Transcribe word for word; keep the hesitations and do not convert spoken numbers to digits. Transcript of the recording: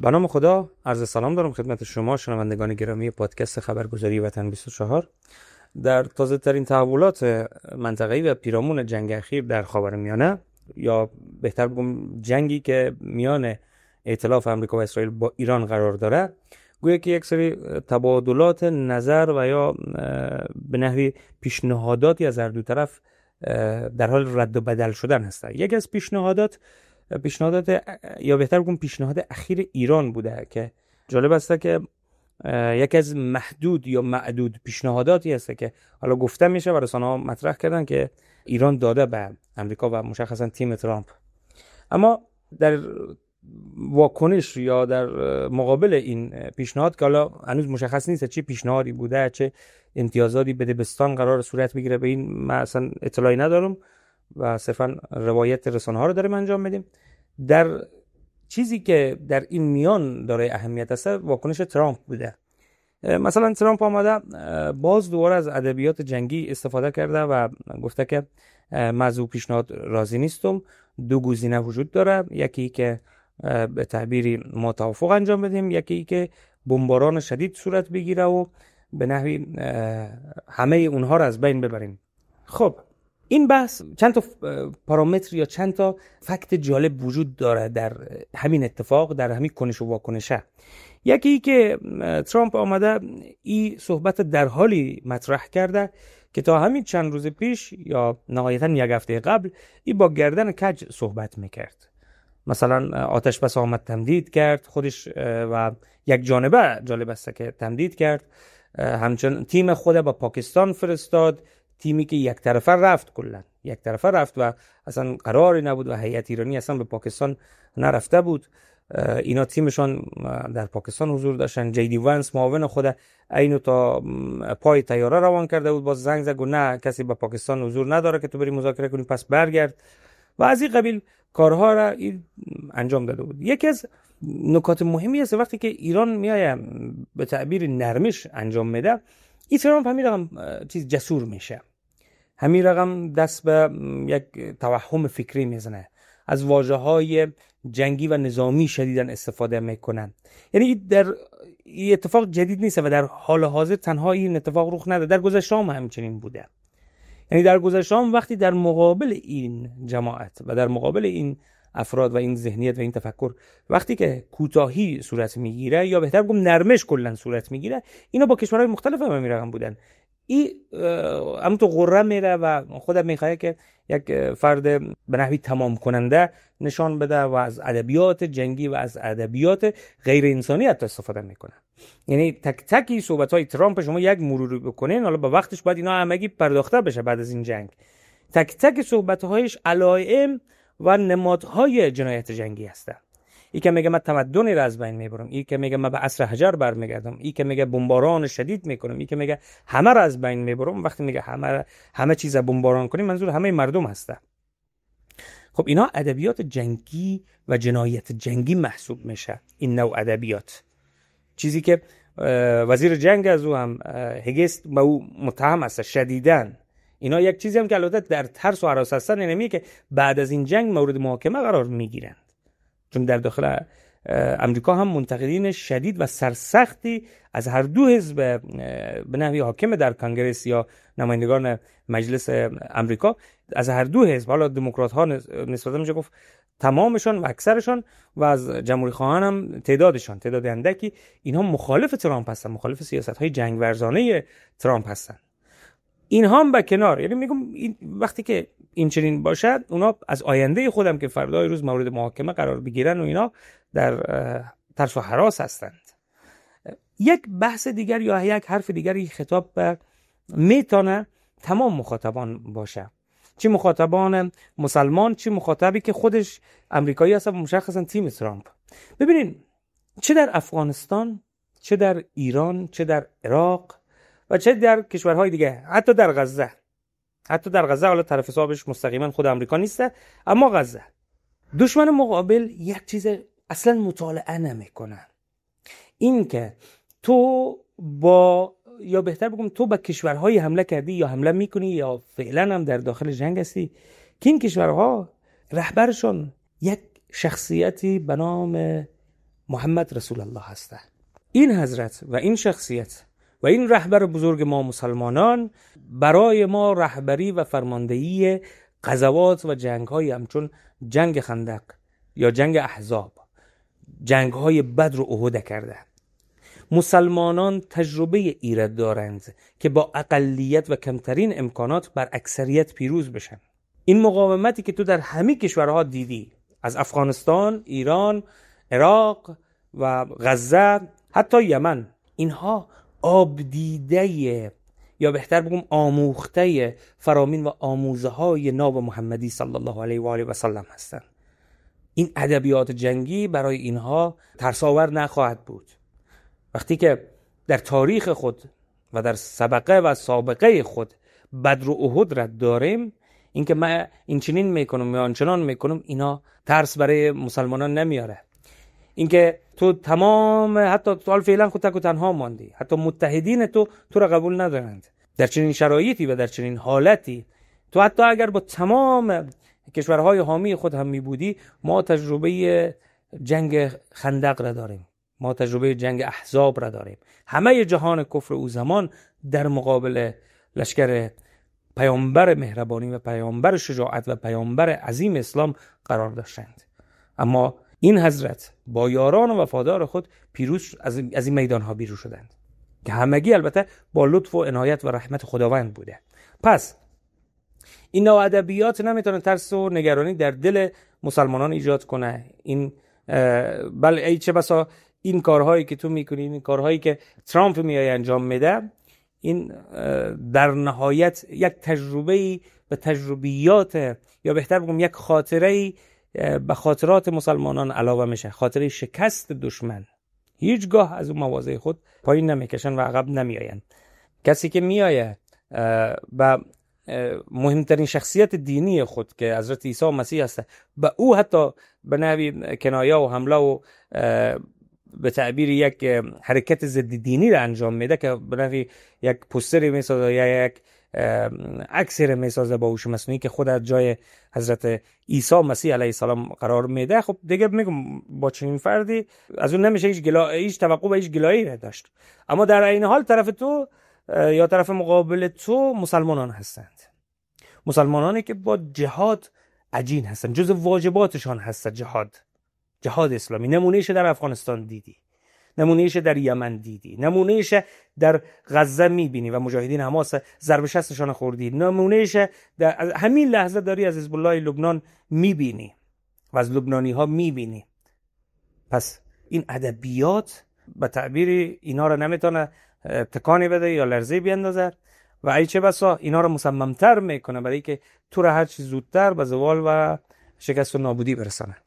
به نام خدا، عرض سلام دارم خدمت شما شنوندگان گرامی پادکست خبرگزاری وطن بیست و چهار. در تازه ترین تحولات منطقه‌ای و پیرامون جنگ اخیر در خاورمیانه، یا بهتر بگم جنگی که میان ائتلاف آمریکا و اسرائیل با ایران قرار داره، گویا که یک سری تبادلات نظر و یا به نحوی پیشنهاداتی از هر دو طرف در حال رد و بدل شدن هست. یکی از پیشنهادات پیشنهادات یا بهتر بگم پیشنهاد اخیر ایران بوده که جالب است که یکی از محدود یا معدود پیشنهاداتی هست که حالا گفته میشه و رسانه‌ها مطرح کردن که ایران داده به امریکا و مشخصا تیم ترامپ. اما در واکنش یا در مقابل این پیشنهاد که حالا هنوز مشخص نیست چه پیشنهادی بوده، چه امتیازاتی به دبستان قرار صورت بگیره، به این من اصلا اطلاعی ندارم و صرفا روایت رسانه‌ها رو داریم انجام میدیم. در چیزی که در این میان داره اهمیت است واکنش ترامپ بوده. مثلا ترامپ آمده باز دوباره از ادبیات جنگی استفاده کرده و گفته که من از او پیشنهاد راضی نیستم. دو گزینه وجود داره، یکی که به تعبیری ما توافق انجام بدیم، یکی که بمباران شدید صورت بگیره و به نحوی همه اونها رو از بین ببریم. خب این بحث چند تا پارامتر یا چند تا فکت جالب وجود داره در همین اتفاق، در همین کنش و واکنشه. یکی که ترامپ آمده این صحبت در حالی مطرح کرده که تا همین چند روز پیش یا نهایتا یک هفته قبل این با گردن کج صحبت میکرد. مثلا آتش بس آمد تمدید کرد خودش و یک جانبه جالب است که تمدید کرد. همچنین تیم خود با پاکستان فرستاد، تیمی که یک طرفه رفت، کلا یک طرفه رفت و اصلا قراری نبود و هیئت ایرانی اصلا به پاکستان نرفته بود. اینا تیمشان در پاکستان حضور داشتن. جی دی وانس معاون خود اینو تا پای طیاره روان کرده بود، باز زنگ زد گفت نه کسی به پاکستان حضور نداره که تو بری مذاکره کنی، پس برگرد و از این قبیل کارها را انجام داده بود. یکی از نکات مهمی است وقتی که ایران میایه به تعبیر نرمش انجام میده، این ترامپ همین رقم چیز جسور میشه، همین رقم دست به یک توهم فکری میزنه، از واژه‌های جنگی و نظامی شدیداً استفاده میکنن. یعنی در این اتفاق جدید نیست و در حال حاضر تنها این اتفاق رخ نده، در گذشته هم همچنین بوده. یعنی در گذشته هم وقتی در مقابل این جماعت و در مقابل این افراد و این ذهنیت و این تفکر وقتی که کوتاهی صورت میگیره یا بهتر بگم نرمش کلا صورت میگیره، اینا با کشورهای مختلف هم میرقم بودن. این هم تو قره میره و خودم میخواد که یک فرد به نحوی تمام کننده نشان بده و از ادبیات جنگی و از ادبیات غیر انسانی حتی استفاده میکنه. یعنی تک تکی صحبت‌های ترامپ شما یک مرور بکنین، حالا با وقتش باید اینا همگی پرداخته بشه بعد از این جنگ. تک تک صحبت‌هایش علائم و نمادهای جنایت جنگی هستند. ای که میگه من تمدنی را از بین میبرم، ای که میگه من به عصر حجر برمیگردم، ای که میگه بمباران شدید میکنم، ای که میگه همه را از بین میبرم. وقتی میگه همه همه چیز بمباران کنیم منظور همه مردم هسته. خب اینا ادبیات جنگی و جنایت جنگی محسوب میشه. این نوع ادبیات چیزی که وزیر جنگ از او هم هگست به او متهم است شدیداً. اینا یک چیزی هم که البته در ترس و هراس هستن نمیگه که بعد از این جنگ مورد محاکمه قرار میگیرن، چون در داخل امریکا هم منتقدین شدید و سرسختی از هر دو حزب به نحوی حاکم در کنگره یا نمایندگان مجلس امریکا، از هر دو حزب، حالا دموکرات ها نسبتا میشه گفت تمامشان و اکثرشان و از جمهوری خواهان هم تعدادشان تعداد اندکی، اینها مخالف ترامپ هستن، مخالف سیاست های جنگ ورزانه ترامپ هستن. اینها هم به کنار، یعنی میگم این وقتی که این چنین باشه، اونا از آینده خودم که فردای روز مورد محاکمه قرار بگیرن و اینا در ترس و هراس هستند. یک بحث دیگر یا یک حرف دیگری خطاب به میتونه تمام مخاطبان باشه، چه مخاطبان مسلمان چه مخاطبی که خودش امریکایی هست و مشخصا تیم ترامپ. ببینین چه در افغانستان، چه در ایران، چه در عراق و چه در کشورهای دیگه، حتی در غزه، حتی در غزه حالا طرف حسابش مستقیما خود امریکا نیسته، اما غزه دشمن مقابل یک چیز اصلا مطالعه نمیکنه، این که تو با یا بهتر بگم تو به کشورهای حمله کردی یا حمله میکنی یا فعلا هم در داخل جنگ هستی که این کشورها رهبرشون یک شخصیتی به نام محمد رسول الله هسته. این حضرت و این شخصیت و این رهبر بزرگ ما مسلمانان برای ما رهبری و فرماندهی غزوات و جنگ‌های همچون جنگ خندق یا جنگ احزاب، جنگ‌های بدر و احد کرده. مسلمانان تجربه ایراد دارند که با اقلیت و کمترین امکانات بر اکثریت پیروز بشن. این مقاومتی که تو در همه کشورها دیدی، از افغانستان، ایران، عراق و غزه، حتی یمن، اینها آب دیده یا بهتر بگم آموخته فرامین و آموزه های ناب محمدی صلی الله علیه و آله و سلم هستند. این ادبیات جنگی برای اینها ترساور نخواهد بود. وقتی که در تاریخ خود و در سابقه و سابقه خود بدر و احد را داریم، اینکه من این چنین میکنم یا آنچنان میکنم، اینا ترس برای مسلمانان نمیاره. اینکه تو تمام حتی تو فعلا خود تک و تنها ماندی، حتی متحدین تو تو را قبول ندارند در چنین شرایطی و در چنین حالتی، تو حتی اگر با تمام کشورهای حامی خود هم می بودی، ما تجربه جنگ خندق را داریم، ما تجربه جنگ احزاب را داریم. همه جهان کفر او زمان در مقابل لشکر پیامبر مهربانی و پیامبر شجاعت و پیامبر عظیم اسلام قرار داشتند. اما این حضرت با یاران و وفادار خود پیروز از این میدان ها بیرون شدند که همگی البته با لطف و عنایت و رحمت خداوند بوده. پس این نوع ادبیات نمیتونه ترس و نگرانی در دل مسلمانان ایجاد کنه. این بل ای چه بسا این کارهایی که تو میکنی، این کارهایی که ترامپ میای انجام میده، این در نهایت یک تجربه به تجربیات یا بهتر بگم یک خاطره به خاطرات مسلمانان علاوه میشه، خاطره شکست دشمن. هیچگاه از اون مواضع خود پایین نمیکشن و عقب نمیآین. کسی که میآیه و مهمترین شخصیت دینی خود که حضرت عیسی مسیح هست، به او حتی به نحوی کنایه و حمله و به تعبیر یک حرکت ضد دینی را انجام میده که به نحوی یک پوستری میسازه یا یک عکسی میسازه با هوش مصنوعی که خود از جای حضرت عیسی مسیح علیه السلام قرار میده. خب دیگه میگم با چنین فردی از اون نمیشه هیچ گلا هیچ توقع و هیچ گلایی داشت. اما در این حال طرف تو یا طرف مقابل تو مسلمانان هستند، مسلمانانی که با جهاد عجین هستند، جز واجباتشان هست جهاد، جهاد اسلامی. نمونهش در افغانستان دیدی، نمونهش در یمن دیدی، نمونهش در غزه میبینی و مجاهدین حماس ضرب شستشان خوردی، نمونهش در همین لحظه داری از حزب الله لبنان میبینی و از لبنانی ها میبینی. پس این ادبیات به تعبیر اینا رو نمیتونه تکانی بده یا لرزه بیندازه و ای چه بسا اینا رو مصممتر میکنه برای که تو را هر چی زودتر به زوال و شکست و نابودی برسانه.